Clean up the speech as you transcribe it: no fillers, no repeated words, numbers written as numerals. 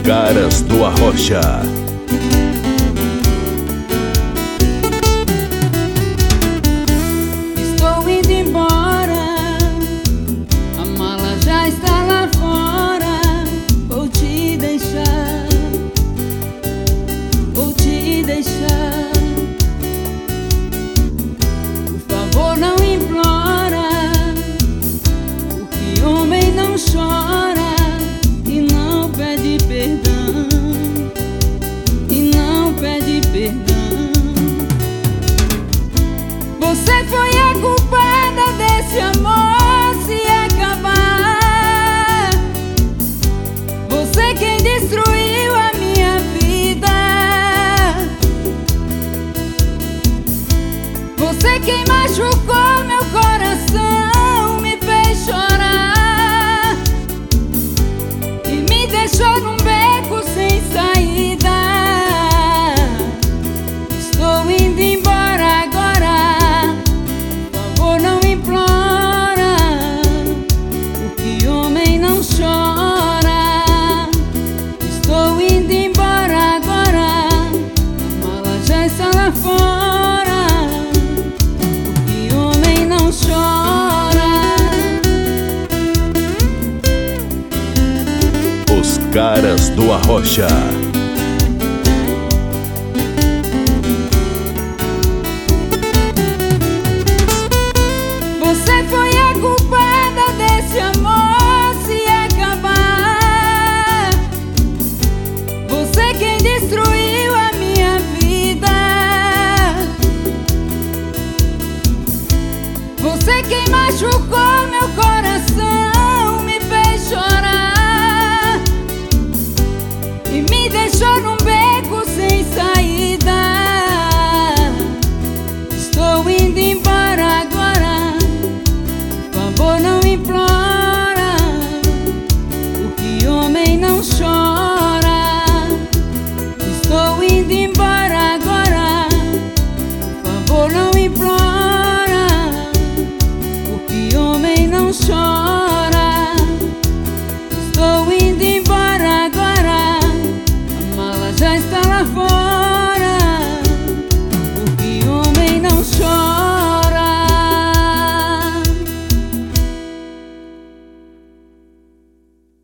Caras do Arrocha. Estou indo embora, a mala já está lá fora. Vou te deixar, vou te deixar. Por favor, não implora, porque homem não chora e não pede perdão, e não pede perdão. Você foi a culpada desse amor se acabar. Você quem destruiu a minha vida. Você quem machucou meu coração, me fez chorar e me deixou num beco sem saída. Estou indo embora agora, por favor não implora, porque homem não chora. Estou indo embora agora, a mala já está lá fora, porque homem não chora. Os Caras do Arrocha. Você foi a culpada desse amor se acabar. Você quem destruiu a minha vida. Você quem machucou